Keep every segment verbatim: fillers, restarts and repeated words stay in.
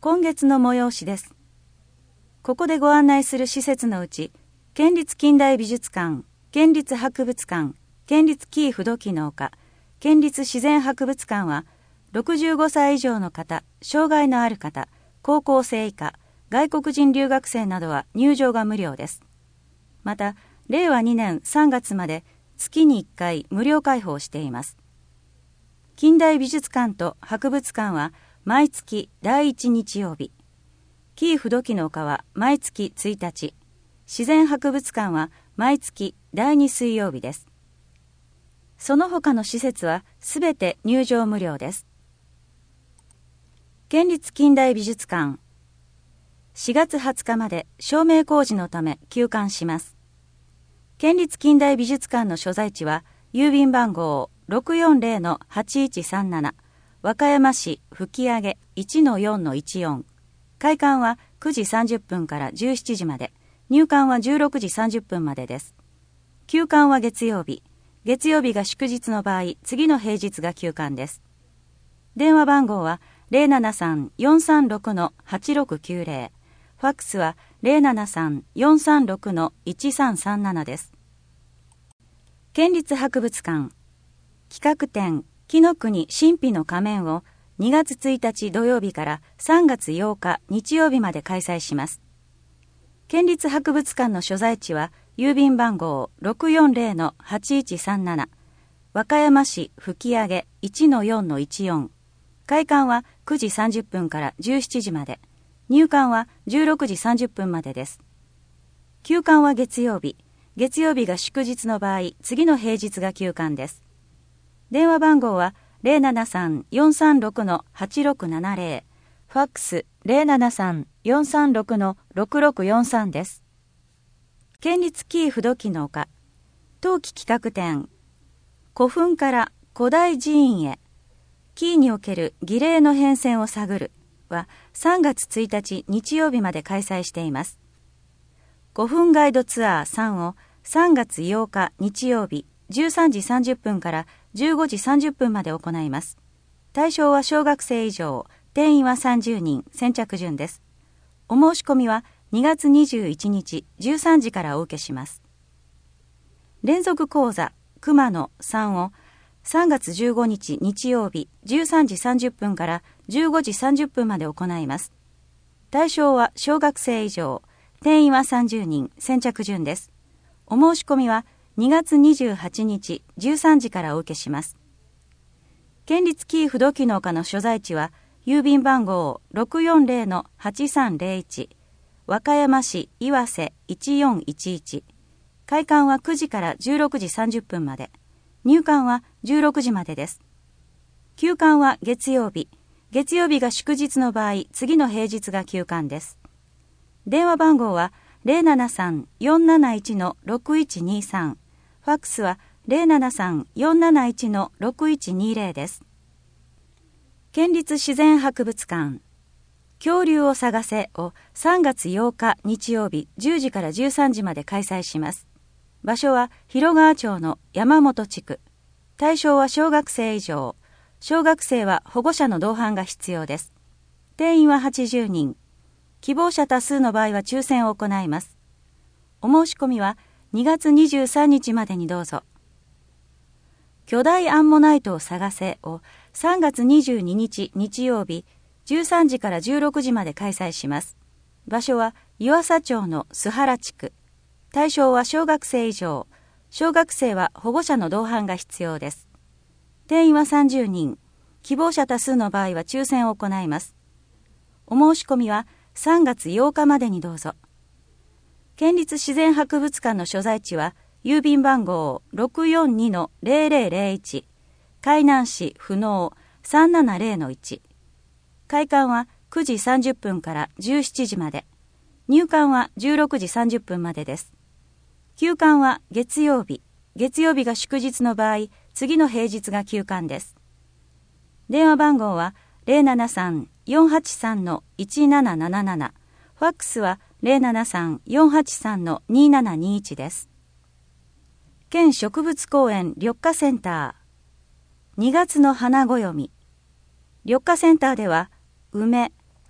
今月の催しです。ここでご案内する施設のうち、県立近代美術館、県立博物館、県立紀伊不土機能科、県立自然博物館は、ろくじゅうごさい以上の方、障害のある方、高校生以下、外国人留学生などは入場が無料です。また、れいわにねんさんがつまで月にいっかい無料開放しています。近代美術館と博物館は毎月だいいち日曜日、紀伊不土機能科は毎月ついたち、自然博物館は毎月だいに水曜日です。その他の施設はすべて入場無料です。県立近代美術館、しがつはつかまで照明工事のため休館します。県立近代美術館の所在地は郵便番号 ろくよんぜろ はちいちさんなな 和歌山市吹上 いちのよんのいちよん、開館はくじさんじゅっぷんからじゅうしちじまで、入館はじゅうろくじさんじゅっぷんまでです。休館は月曜日、月曜日が祝日の場合、次の平日が休館です。電話番号は ゼロななさん よんさんろく はちろくきゅうゼロ、ファックスは ゼロななさん よんさんろく いちさんさんななです。県立博物館、企画展紀の国神秘の仮面をにがつついたち土曜日からさんがつようか日曜日まで開催します。県立博物館の所在地は郵便番号 ろくよんぜろ はちいちさんなな 和歌山市吹上 いちのよんのいちよん、開館はくじさんじゅっぷんからじゅうしちじまで、入館はじゅうろくじさんじゅっぷんまでです。休館は月曜日、月曜日が祝日の場合、次の平日が休館です。電話番号は ゼロななさん よんさんろく はちろくななゼロ、ファックス ゼロななさん よんさんろく ろくろくよんさんです。県立紀伊不土機能科、冬季企画展、古墳から古代寺院へ、紀伊における儀礼の変遷を探るはさんがつついたち日曜日まで開催しています。古墳ガイドツアーさんをさんがつようか日曜日じゅうさんじさんじゅっぷんからじゅうごじさんじゅっぷんまで行います。対象は小学生以上、定員はさんじゅうにん、先着順です。お申し込みはにがつにじゅういちにちじゅうさんじからお受けします。連続講座熊野さんをさんがつじゅうごにち日曜日じゅうさんじさんじゅっぷんからじゅうごじさんじゅっぷんまで行います。対象は小学生以上、定員はさんじゅうにん、先着順です。お申し込みはにがつにじゅうはちにちじゅうさんじからお受けします。県立紀伊不土機能科の所在地は郵便番号 ろくよんぜろ はちさんゼロいち、和歌山市岩瀬いちよんいちいち、開館はくじからじゅうろくじさんじゅっぷんまで、入館はじゅうろくじまでです。休館は月曜日、月曜日が祝日の場合、次の平日が休館です。電話番号は ゼロななさん よんなないち ろくいちにさん、ファックスは ゼロななさん よんなないち ろくいちにゼロです。県立自然博物館、恐竜を探せをさんがつようか日曜日じゅうじからじゅうさんじまで開催します。場所は広川町の山本地区。対象は小学生以上。小学生は保護者の同伴が必要です。定員ははちじゅうにん。希望者多数の場合は抽選を行います。お申し込みはにがつにじゅうさんにちまでにどうぞ。巨大アンモナイトを探せをさんがつにじゅうににち日曜日じゅうさんじからじゅうろくじまで開催します。場所は湯浅町の須原地区。対象は小学生以上。小学生は保護者の同伴が必要です。定員はさんじゅうにん。希望者多数の場合は抽選を行います。お申し込みはさんがつようかまでにどうぞ。県立自然博物館の所在地は郵便番号 ろくよんに ゼロゼロゼロいち、海南市不能 さんななゼロのいち、開館はくじさんじゅっぷんからじゅうしちじまで、入館はじゅうろくじさんじゅっぷんまでです。休館は月曜日、月曜日が祝日の場合、次の平日が休館です。電話番号は ゼロななさん よんはちさん いちなななななな、ファックスは ゼロななさん よんはちさん にななにいちです。県植物公園緑化センター、にがつの花暦。緑化センターでは、梅、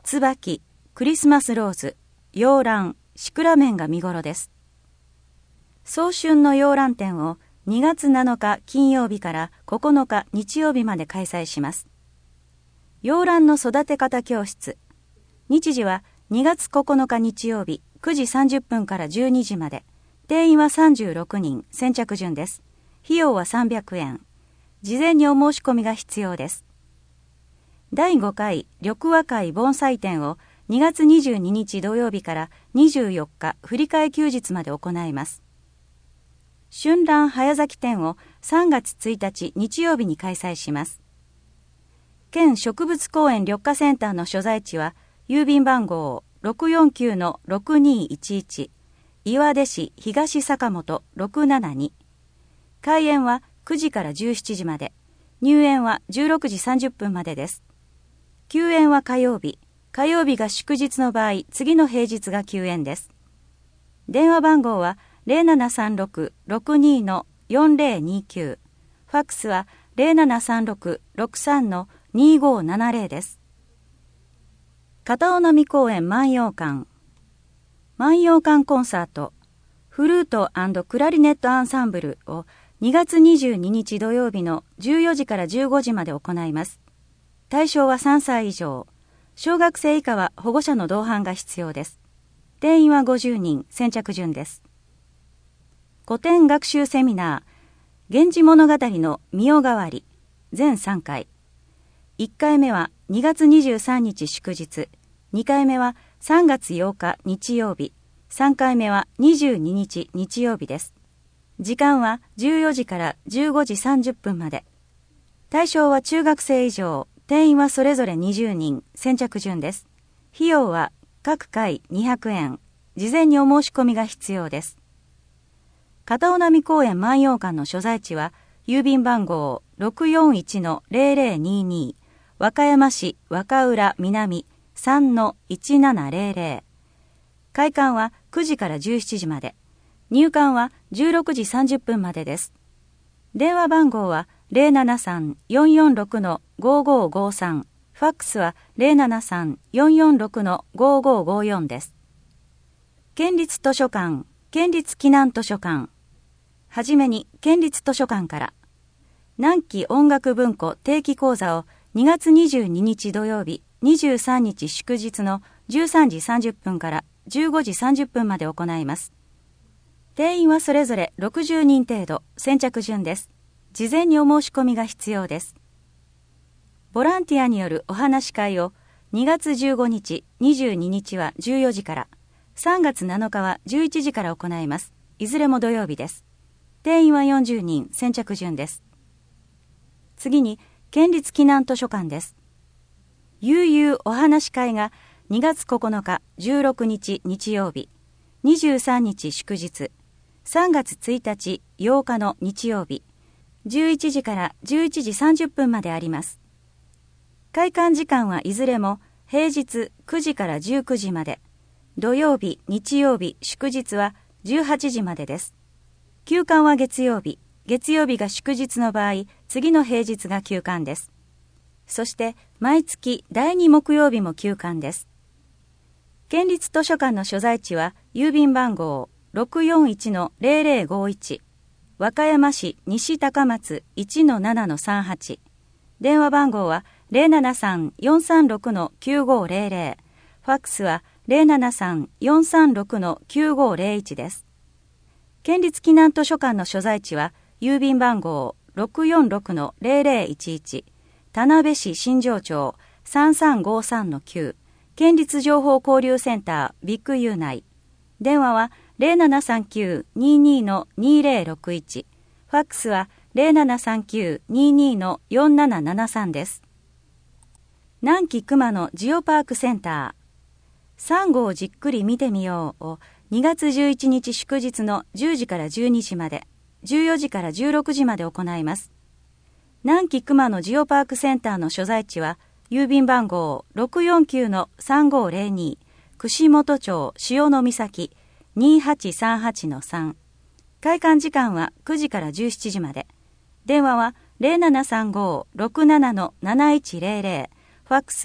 椿、クリスマスローズ、洋蘭、シクラメンが見頃です。早春の洋蘭展をにがつなのか金曜日からここのか日曜日まで開催します。洋蘭の育て方教室。日時はにがつここのか日曜日くじさんじゅっぷんからじゅうにじまで。定員はさんじゅうろくにん、先着順です。費用はさんびゃくえん。事前にお申し込みが必要です。だいごかい緑和会盆栽展をにがつにじゅうににち土曜日からにじゅうよっか振り替え休日まで行います。春蘭早咲き展をさんがつついたち日曜日に開催します。県植物公園緑化センターの所在地は郵便番号 ろくよんきゅうのろくにいちいち 岩出市東坂本ろくななに。開園はくじからじゅうしちじまで、入園はじゅうろくじさんじゅっぷんまでです。休園は火曜日、火曜日が祝日の場合、次の平日が休園です。電話番号はゼロななさんろく ろくにのよんぜろにきゅう、ファックスはゼロななさんろく ろくさんのにごななぜろです。片尾波公園万葉館。万葉館コンサート、フルート&クラリネットアンサンブルをにがつにじゅうににち土曜日のじゅうよじからじゅうごじまで行います。対象はさんさい以上。小学生以下は保護者の同伴が必要です。定員はごじゅうにん、先着順です。古典学習セミナー、源氏物語の御代替わり、全さんかい。いっかいめはにがつにじゅうさんにち祝日、にかいめはさんがつようか日曜日、さんかいめはにじゅうににち日曜日です。時間はじゅうよじからじゅうごじさんじゅっぷんまで。対象は中学生以上、定員はそれぞれにじゅうにん、先着順です。費用は各回にひゃくえん、事前にお申し込みが必要です。片尾波公園万葉館の所在地は、郵便番号 ろくよんいちのぜろぜろにに、和歌山市若浦南 さんのいちななぜろぜろ。開館はくじからじゅうしちじまで。入館はじゅうろくじさんじゅっぷんまでです。電話番号はゼロななさん よんよんろくのごごごさん、ファックスはゼロななさん よんよんろくのごごごよんです。県立図書館、県立紀南図書館。はじめに県立図書館から、南紀音楽文庫定期講座をにがつにじゅうににち土曜日、にじゅうさんにち祝日のじゅうさんじさんじゅっぷんからじゅうごじさんじゅっぷんまで行います。定員はそれぞれろくじゅうにん程度、先着順です。事前にお申し込みが必要です。ボランティアによるお話し会をにがつじゅうごにち、にじゅうににちはじゅうよじから、さんがつなのかはじゅういちじから行います。いずれも土曜日です。定員はよんじゅうにん、先着順です。次に、県立紀南図書館です。悠々お話し会がにがつここのか、じゅうろくにち日曜日、にじゅうさんにち祝日、さんがつついたちようかの日曜日、じゅういちじからじゅういちじさんじゅっぷんまであります。開館時間はいずれも平日くじからじゅうくじまで、土曜日、日曜日、祝日はじゅうはちじまでです。休館は月曜日、月曜日が祝日の場合、次の平日が休館です。そして毎月だいに木曜日も休館です。県立図書館の所在地は郵便番号 ろくよんいちのぜろぜろごいち、和歌山市西高松 いちのななのさんはち、電話番号はゼロななさん よんさんろくのきゅうごぜろぜろ、ファックスはゼロななさん よんさんろくのきゅうごぜろいちです。県立紀南図書館の所在地は郵便番号 ろくよんろくのぜろぜろいちいち、田辺市新庄町 さんさんごさんのきゅう、県立情報交流センタービッグユー内。電話はゼロななさんきゅう ににのにぜろろくいち、ファックスはゼロななさんきゅう ににのよんななななさんです。南紀熊野ジオパークセンター。サンゴをじっくり見てみようをにがつじゅういちにち祝日のじゅうじからじゅうにじまで、じゅうよじからじゅうろくじまで行います。南紀熊野ジオパークセンターの所在地は、郵便番号 ろくよんきゅうのさんごぜろに、串本町潮岬 にはちさんはちのさん。開館時間はくじからじゅうしちじまで。電話はゼロななさんご ろくななのなないちぜろぜろ、ファックスは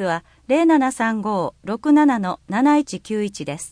ゼロななさんごーろくななのなないちきゅういちです。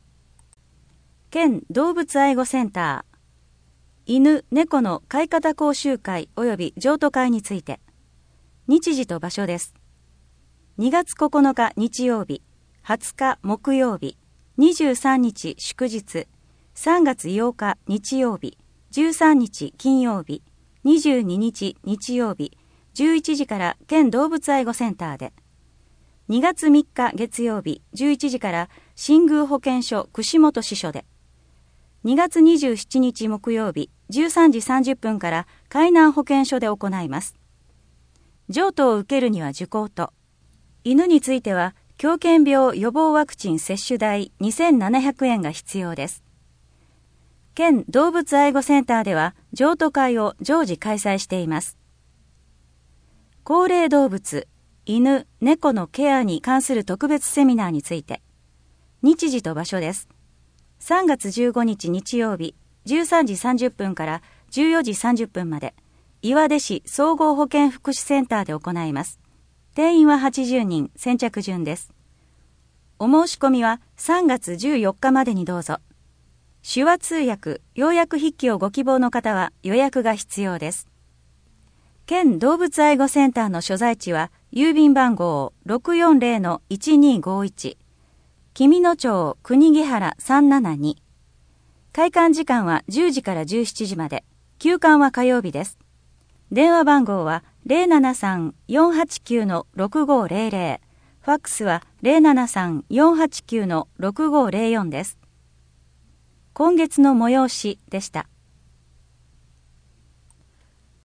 県動物愛護センター、犬・猫の飼い方講習会及び譲渡会について、日時と場所です。にがつここのか日曜日、はつか木曜日、にじゅうさんにち祝日、さんがつようか日曜日、じゅうさんにち金曜日、にじゅうににち日曜日、じゅういちじから県動物愛護センターで、にがつみっか月曜日、じゅういちじから新宮保健所串本支所で、にがつにじゅうしちにち木曜日、じゅうさんじさんじゅっぷんから海南保健所で行います。譲渡を受けるには受講と、犬については狂犬病予防ワクチン接種代にせんななひゃくえんが必要です。県動物愛護センターでは譲渡会を常時開催しています。高齢動物、犬・猫のケアに関する特別セミナーについて、日時と場所です。さんがつじゅうごにち日曜日、じゅうさんじさんじゅっぷんからじゅうよじさんじゅっぷんまで、岩出市総合保健福祉センターで行います。定員ははちじゅうにん、先着順です。お申し込みはさんがつじゅうよっかまでにどうぞ。手話通訳、要約筆記をご希望の方は予約が必要です。県動物愛護センターの所在地は、郵便番号 ろくよんぜろのいちにごいち、紀美野町国木原さんななに。開館時間はじゅうじからじゅうしちじまで、休館は火曜日です。電話番号は ゼロななさんよんはちきゅうのろくごゼロゼロ、ファックスは ゼロななさんよんはちきゅうのろくごゼロよんです。今月の催しでした。